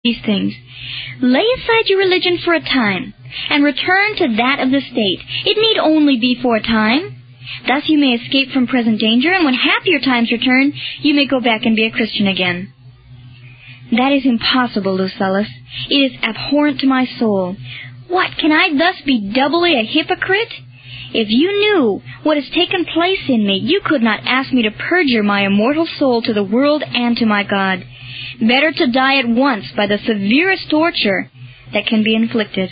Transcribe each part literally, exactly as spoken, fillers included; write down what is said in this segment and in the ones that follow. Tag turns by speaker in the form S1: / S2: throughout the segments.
S1: these things. Lay aside your religion for a time, and return to that of the state. It need only be for a time. Thus you may escape from present danger, and when happier times return, you may go back and be a Christian again. That is impossible, Lucullus. It is abhorrent to my soul. What, can I thus be doubly a hypocrite? If you knew what has taken place in me, you could not ask me to perjure my immortal soul to the world and to my God. Better to die at once by the severest torture that can be inflicted.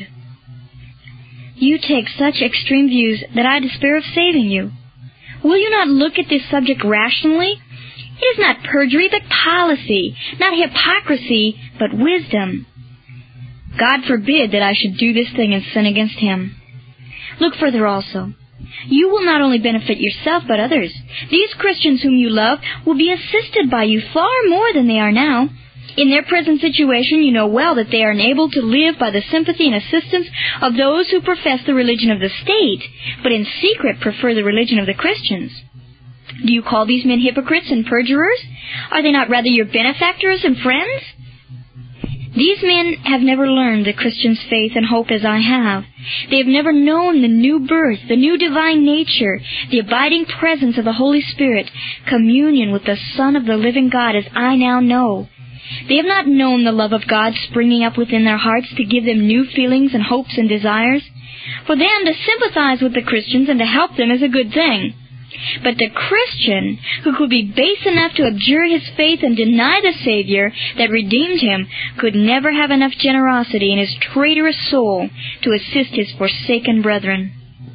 S1: You take such extreme views that I despair of saving you. Will you not look at this subject rationally? It is not perjury, but policy, not hypocrisy, but wisdom. God forbid that I should do this thing and sin against Him. Look further also. You will not only benefit yourself, but others. These Christians whom you love will be assisted by you far more than they are now. In their present situation, you know well that they are enabled to live by the sympathy and assistance of those who profess the religion of the state, but in secret prefer the religion of the Christians. Do you call these men hypocrites and perjurers? Are they not rather your benefactors and friends? These men have never learned the Christian's faith and hope as I have. They have never known the new birth, the new divine nature, the abiding presence of the Holy Spirit, communion with the Son of the living God as I now know. They have not known the love of God springing up within their hearts to give them new feelings and hopes and desires. For them to sympathize with the Christians and to help them is a good thing. But the Christian, who could be base enough to abjure his faith and deny the Savior that redeemed him, could never have enough generosity in his traitorous soul to assist his forsaken brethren.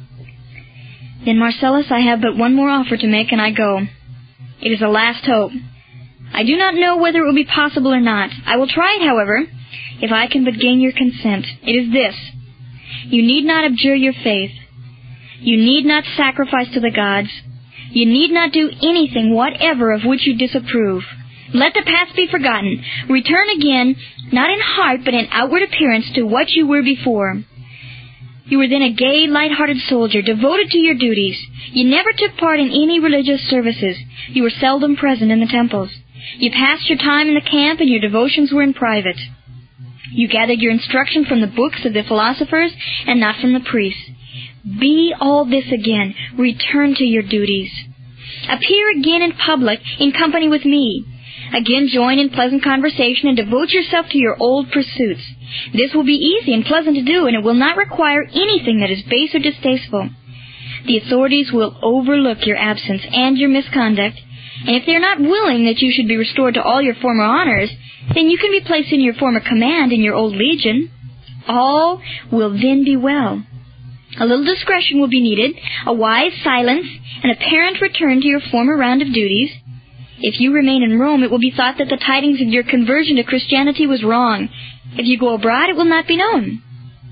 S1: Then, Marcellus, I have but one more offer to make, and I go. It is a last hope. I do not know whether it will be possible or not. I will try it, however, if I can but gain your consent. It is this. You need not abjure your faith. You need not sacrifice to the gods. You need not do anything whatever of which you disapprove. Let the past be forgotten. Return again, not in heart, but in outward appearance, to what you were before. You were then a gay, light-hearted soldier, devoted to your duties. You never took part in any religious services. You were seldom present in the temples. You passed your time in the camp, and your devotions were in private. You gathered your instruction from the books of the philosophers, and not from the priests. Be all this again. Return to your duties. Appear again in public, in company with me. Again join in pleasant conversation, and devote yourself to your old pursuits. This will be easy and pleasant to do, and it will not require anything that is base or distasteful. The authorities will overlook your absence and your misconduct, and if they are not willing that you should be restored to all your former honors, then you can be placed in your former command in your old legion. All will then be well. A little discretion will be needed, a wise silence, and a apparent return to your former round of duties. If you remain in Rome, it will be thought that the tidings of your conversion to Christianity was wrong. If you go abroad, it will not be known.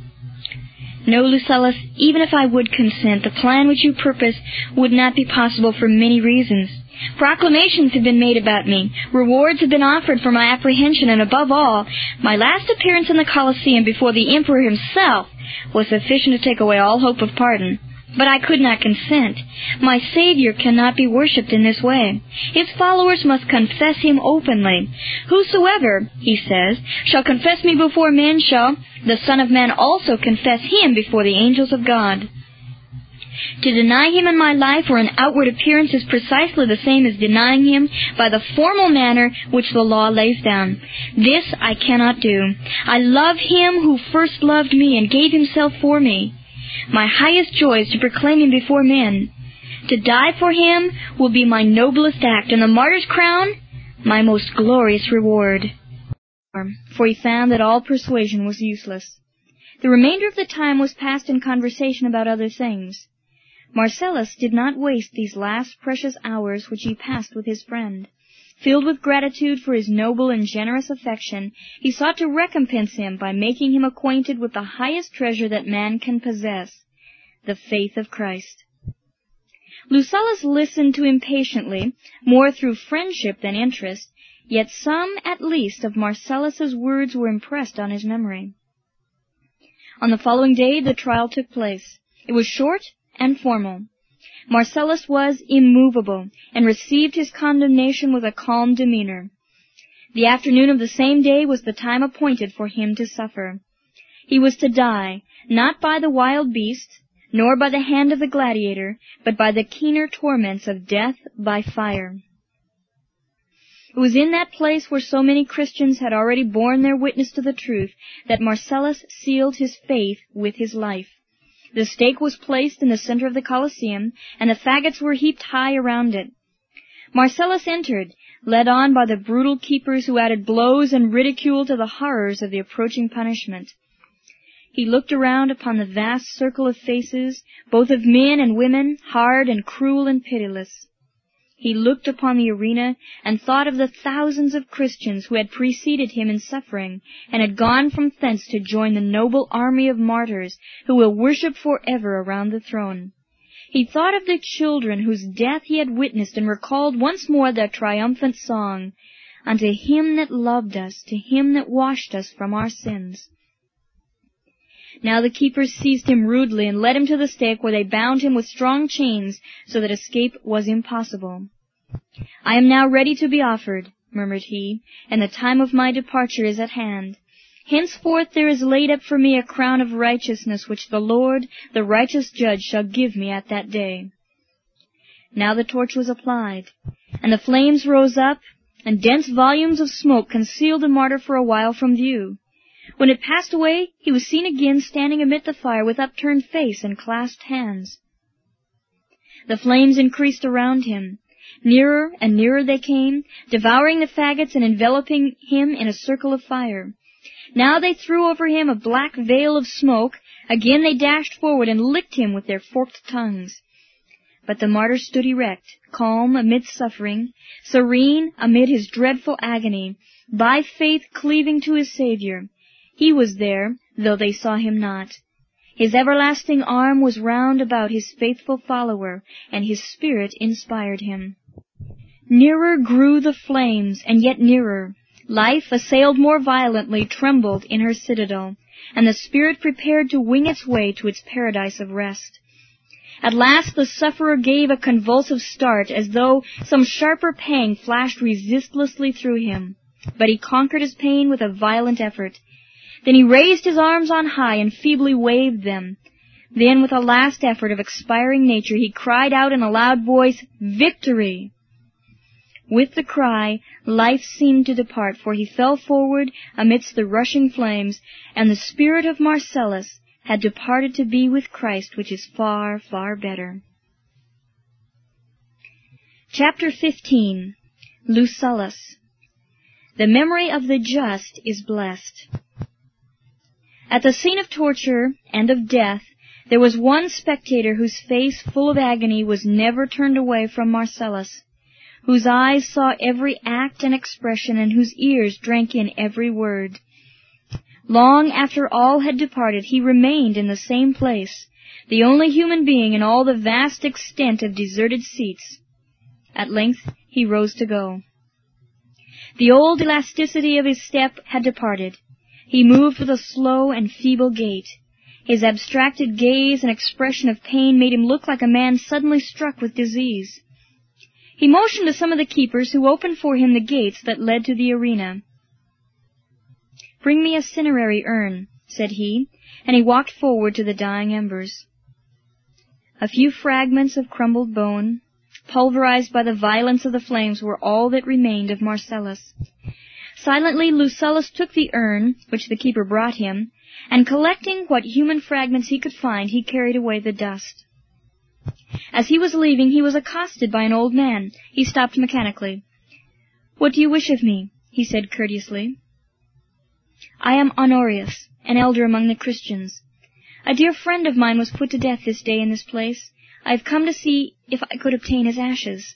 S1: No, Lucullus, even if I would consent, the plan which you purpose would not be possible for many reasons. Proclamations have been made about me. Rewards have been offered for my apprehension, and above all, my last appearance in the Colosseum before the Emperor himself was sufficient to take away all hope of pardon. But I could not consent. My Savior cannot be worshipped in this way. His followers must confess Him openly. Whosoever, He says, shall confess me before men shall the Son of Man also confess Him before the angels of God. To deny Him in my life or in outward appearance is precisely the same as denying Him by the formal manner which the law lays down. This I cannot do. I love Him who first loved me and gave Himself for me. My highest joy is to proclaim Him before men. To die for Him will be my noblest act, and the martyr's crown my most glorious reward. For he found that all persuasion was useless. The remainder of the time was passed in conversation about other things. Marcellus did not waste these last precious hours which he passed with his friend. Filled with gratitude for his noble and generous affection, he sought to recompense him by making him acquainted with the highest treasure that man can possess, the faith of Christ. Lucullus listened to him patiently, more through friendship than interest, yet some, at least, of Marcellus's words were impressed on his memory. On the following day the trial took place. It was short and formal. Marcellus was immovable, and received his condemnation with a calm demeanor. The afternoon of the same day was the time appointed for him to suffer. He was to die, not by the wild beast, nor by the hand of the gladiator, but by the keener torments of death by fire. It was in that place where so many Christians had already borne their witness to the truth that Marcellus sealed his faith with his life. The stake was placed in the center of the Colosseum, and the faggots were heaped high around it. Marcellus entered, led on by the brutal keepers who added blows and ridicule to the horrors of the approaching punishment. He looked around upon the vast circle of faces, both of men and women, hard and cruel and pitiless. He looked upon the arena and thought of the thousands of Christians who had preceded him in suffering and had gone from thence to join the noble army of martyrs who will worship forever around the throne. He thought of the children whose death he had witnessed and recalled once more their triumphant song, "Unto him that loved us, to him that washed us from our sins." Now the keepers seized him rudely and led him to the stake, where they bound him with strong chains so that escape was impossible. "I am now ready to be offered," murmured he, "and the time of my departure is at hand. Henceforth there is laid up for me a crown of righteousness, which the Lord, the righteous judge, shall give me at that day." Now the torch was applied, and the flames rose up, and dense volumes of smoke concealed the martyr for a while from view. When it passed away, he was seen again standing amid the fire with upturned face and clasped hands. The flames increased around him. Nearer and nearer they came, devouring the faggots and enveloping him in a circle of fire. Now they threw over him a black veil of smoke. Again they dashed forward and licked him with their forked tongues. But the martyr stood erect, calm amidst suffering, serene amid his dreadful agony, by faith cleaving to his Savior. He was there, though they saw him not. His everlasting arm was round about his faithful follower, and his spirit inspired him. Nearer grew the flames, and yet nearer. Life, assailed more violently, trembled in her citadel, and the spirit prepared to wing its way to its paradise of rest. At last the sufferer gave a convulsive start, as though some sharper pang flashed resistlessly through him. But he conquered his pain with a violent effort. Then he raised his arms on high and feebly waved them. Then, with a last effort of expiring nature, he cried out in a loud voice, "Victory!" With the cry, life seemed to depart, for he fell forward amidst the rushing flames, and the spirit of Marcellus had departed to be with Christ, which is far, far better. Chapter fifteen. Lucullus. The memory of the just is blessed. At the scene of torture and of death, there was one spectator whose face, full of agony, was never turned away from Marcellus, whose eyes saw every act and expression, and whose ears drank in every word. Long after all had departed, he remained in the same place, the only human being in all the vast extent of deserted seats. At length he rose to go. The old elasticity of his step had departed. He moved with a slow and feeble gait. His abstracted gaze and expression of pain made him look like a man suddenly struck with disease. He motioned to some of the keepers, who opened for him the gates that led to the arena. "Bring me a cinerary urn," said he, and he walked forward to the dying embers. A few fragments of crumbled bone, pulverized by the violence of the flames, were all that remained of Marcellus. Silently Lucullus took the urn, which the keeper brought him, and collecting what human fragments he could find, he carried away the dust. As he was leaving, he was accosted by an old man. He stopped mechanically. "What do you wish of me?" he said courteously. "I am Honorius, an elder among the Christians. A dear friend of mine was put to death this day in this place. I have come to see if I could obtain his ashes."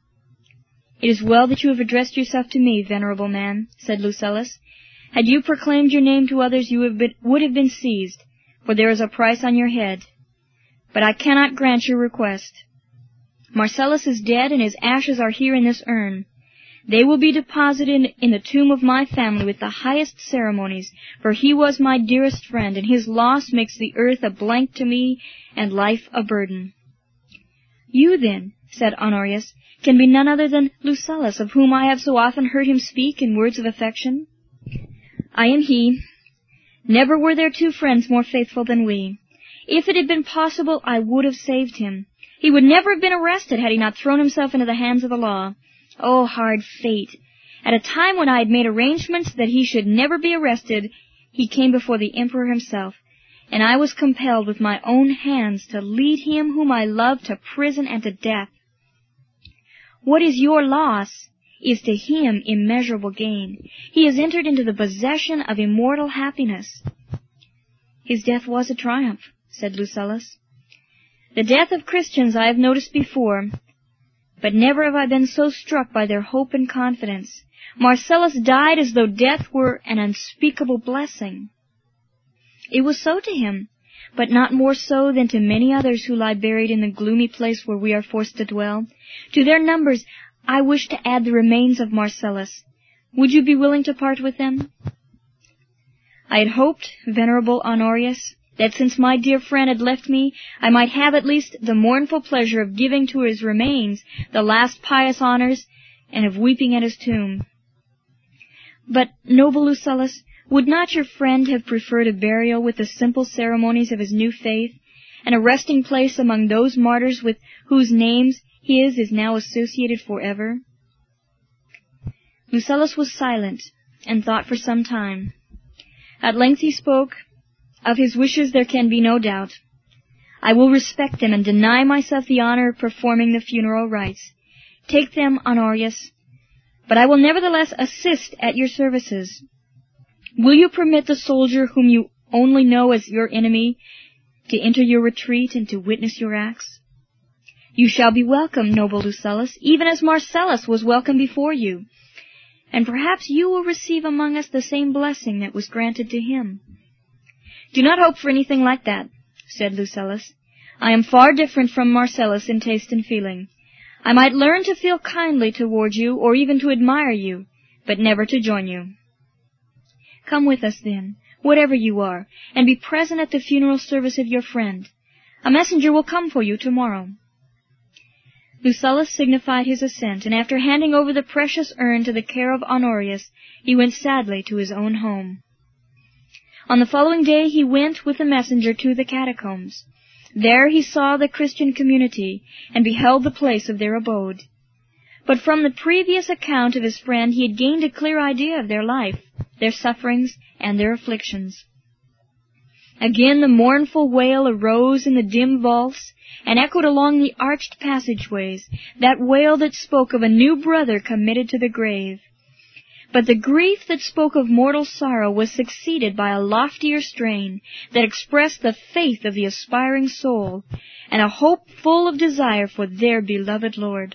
S1: "It is well that you have addressed yourself to me, venerable man," said Lucullus. "Had you proclaimed your name to others, you have been, would have been seized, for there is a price on your head. But I cannot grant your request. Marcellus is dead, and his ashes are here in this urn. They will be deposited in the tomb of my family with the highest ceremonies, for he was my dearest friend, and his loss makes the earth a blank to me and life a burden. You, then, said Honorius, can be none other than Lucullus, of whom I have so often heard him speak in words of affection. I am he. Never were there two friends more faithful than we. If it had been possible, I would have saved him. He would never have been arrested had he not thrown himself into the hands of the law. Oh, hard fate! At a time when I had made arrangements that he should never be arrested, he came before the emperor himself, and I was compelled with my own hands to lead him whom I loved to prison and to death. What is your loss is to him immeasurable gain. He has entered into the possession of immortal happiness. His death was a triumph, said Lucullus. The death of Christians I have noticed before, but never have I been so struck by their hope and confidence. Marcellus died as though death were an unspeakable blessing. It was so to him, but not more so than to many others who lie buried in the gloomy place where we are forced to dwell. To their numbers I wish to add the remains of Marcellus. Would you be willing to part with them? I had hoped, venerable Honorius, that since my dear friend had left me, I might have at least the mournful pleasure of giving to his remains the last pious honors, and of weeping at his tomb. But, noble Lucullus, would not your friend have preferred a burial with the simple ceremonies of his new faith, and a resting place among those martyrs with whose names his is now associated forever? Lucullus was silent, and thought for some time. At length he spoke. Of his wishes there can be no doubt. I will respect them and deny myself the honor of performing the funeral rites. Take them, Honorius, but I will nevertheless assist at your services. Will you permit the soldier whom you only know as your enemy to enter your retreat and to witness your acts? You shall be welcome, noble Lucullus, even as Marcellus was welcome before you, and perhaps you will receive among us the same blessing that was granted to him. Do not hope for anything like that, said Lucullus. I am far different from Marcellus in taste and feeling. I might learn to feel kindly toward you, or even to admire you, but never to join you. Come with us, then, whatever you are, and be present at the funeral service of your friend. A messenger will come for you tomorrow. Lucullus signified his assent, and after handing over the precious urn to the care of Honorius, he went sadly to his own home. On the following day he went with the messenger to the catacombs. There he saw the Christian community, and beheld the place of their abode. But from the previous account of his friend he had gained a clear idea of their life, their sufferings, and their afflictions. Again the mournful wail arose in the dim vaults, and echoed along the arched passageways, that wail that spoke of a new brother committed to the grave. But the grief that spoke of mortal sorrow was succeeded by a loftier strain that expressed the faith of the aspiring soul, and a hope full of desire for their beloved Lord.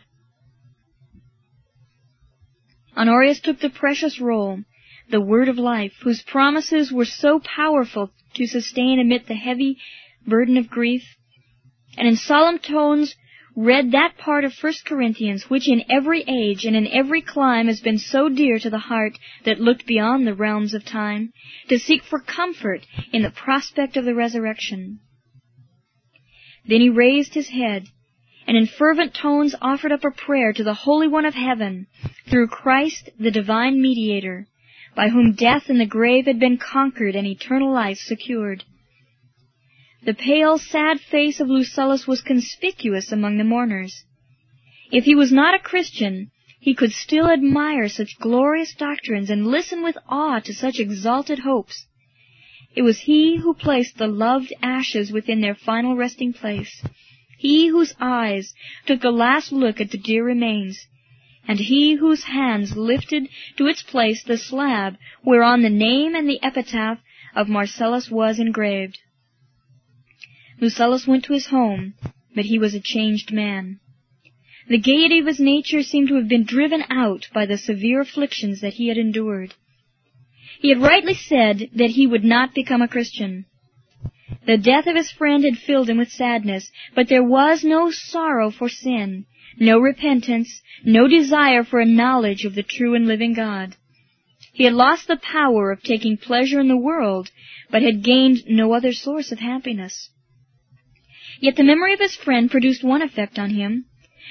S1: Honorius took the precious roll, the word of life, whose promises were so powerful to sustain amid the heavy burden of grief, and in solemn tones read that part of First Corinthians which in every age and in every clime has been so dear to the heart that looked beyond the realms of time, to seek for comfort in the prospect of the resurrection. Then he raised his head, and in fervent tones offered up a prayer to the Holy One of Heaven, through Christ the divine mediator, by whom death and the grave had been conquered and eternal life secured. The pale, sad face of Lucullus was conspicuous among the mourners. If he was not a Christian, he could still admire such glorious doctrines and listen with awe to such exalted hopes. It was he who placed the loved ashes within their final resting place, he whose eyes took a last look at the dear remains, and he whose hands lifted to its place the slab whereon the name and the epitaph of Marcellus was engraved. Lucullus went to his home, but he was a changed man. The gaiety of his nature seemed to have been driven out by the severe afflictions that he had endured. He had rightly said that he would not become a Christian. The death of his friend had filled him with sadness, but there was no sorrow for sin, no repentance, no desire for a knowledge of the true and living God. He had lost the power of taking pleasure in the world, but had gained no other source of happiness. Yet the memory of his friend produced one effect on him.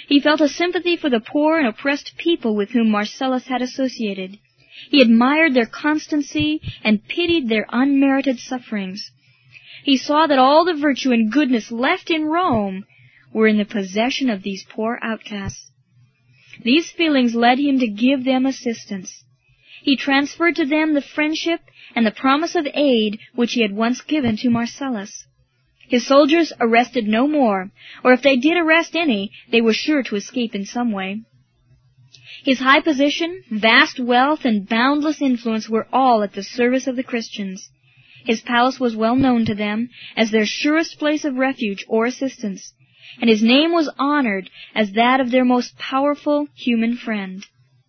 S1: He felt a sympathy for the poor and oppressed people with whom Marcellus had associated. He admired their constancy and pitied their unmerited sufferings. He saw that all the virtue and goodness left in Rome were in the possession of these poor outcasts. These feelings led him to give them assistance. He transferred to them the friendship and the promise of aid which he had once given to Marcellus. His soldiers arrested no more, or if they did arrest any, they were sure to escape in some way. His high position, vast wealth, and boundless influence were all at the service of the Christians. His palace was well known to them as their surest place of refuge or assistance, and his name was honored as that of their most powerful human friend.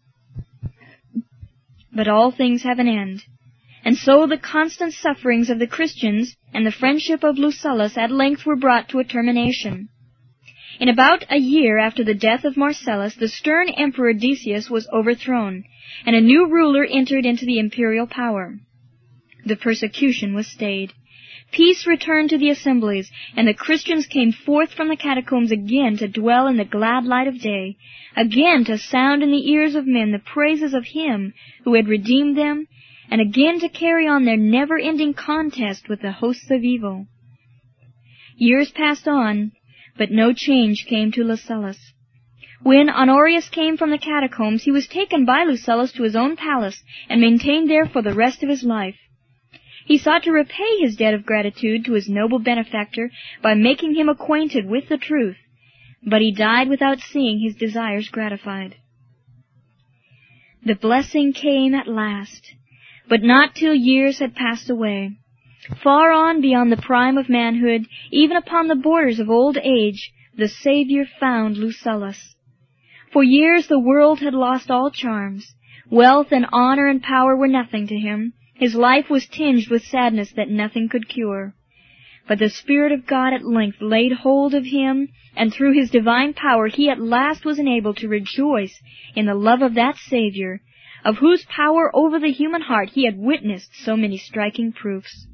S1: But all things have an end, and so the constant sufferings of the Christians and the friendship of Lucullus at length were brought to a termination. In about a year after the death of Marcellus, the stern Emperor Decius was overthrown, and a new ruler entered into the imperial power. The persecution was stayed. Peace returned to the assemblies, and the Christians came forth from the catacombs again to dwell in the glad light of day, again to sound in the ears of men the praises of Him who had redeemed them, and again to carry on their never-ending contest with the hosts of evil. Years passed on, but no change came to Lucullus. When Honorius came from the catacombs, he was taken by Lucullus to his own palace and maintained there for the rest of his life. He sought to repay his debt of gratitude to his noble benefactor by making him acquainted with the truth, but he died without seeing his desires gratified. The blessing came at last, but not till years had passed away. Far on beyond the prime of manhood, even upon the borders of old age, the Savior found Lucullus. For years the world had lost all charms. Wealth and honor and power were nothing to him. His life was tinged with sadness that nothing could cure. But the Spirit of God at length laid hold of him, and through His divine power he at last was enabled to rejoice in the love of that Savior, of whose power over the human heart he had witnessed so many striking proofs.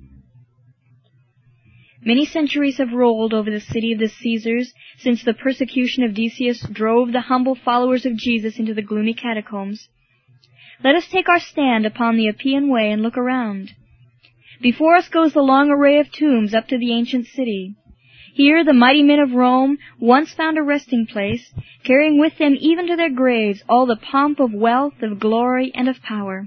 S1: Many centuries have rolled over the city of the Caesars since the persecution of Decius drove the humble followers of Jesus into the gloomy catacombs. Let us take our stand upon the Appian Way and look around. Before us goes the long array of tombs up to the ancient city. Here the mighty men of Rome once found a resting place, carrying with them even to their graves all the pomp of wealth, of glory, and of power.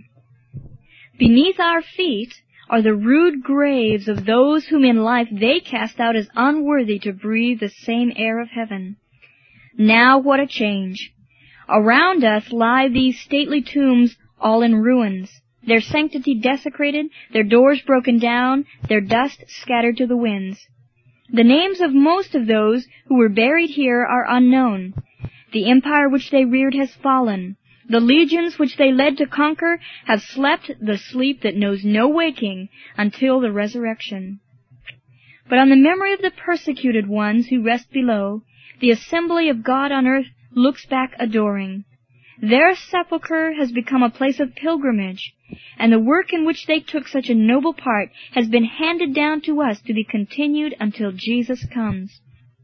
S1: Beneath our feet are the rude graves of those whom in life they cast out as unworthy to breathe the same air of heaven. Now what a change! Around us lie these stately tombs all in ruins, their sanctity desecrated, their doors broken down, their dust scattered to the winds. The names of most of those who were buried here are unknown. The empire which they reared has fallen. The legions which they led to conquer have slept the sleep that knows no waking until the resurrection. But on the memory of the persecuted ones who rest below, the assembly of God on earth looks back adoring. Their sepulchre has become a place of pilgrimage, and the work in which they took such a noble part has been handed down to us to be continued until Jesus comes.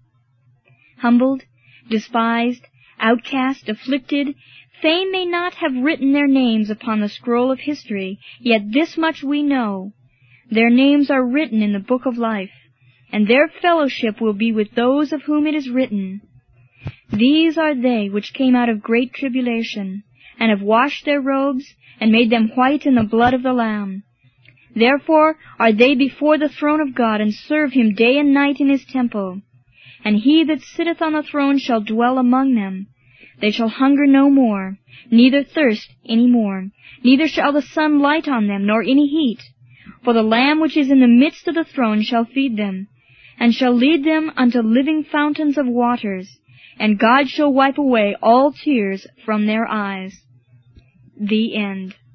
S1: Humbled, despised, outcast, afflicted, fame may not have written their names upon the scroll of history, yet this much we know: their names are written in the book of life, and their fellowship will be with those of whom it is written, "These are they which came out of great tribulation, and have washed their robes, and made them white in the blood of the Lamb. Therefore are they before the throne of God, and serve Him day and night in His temple. And He that sitteth on the throne shall dwell among them. They shall hunger no more, neither thirst any more, neither shall the sun light on them, nor any heat. For the Lamb which is in the midst of the throne shall feed them, and shall lead them unto living fountains of waters, and God shall wipe away all tears from their eyes." The End.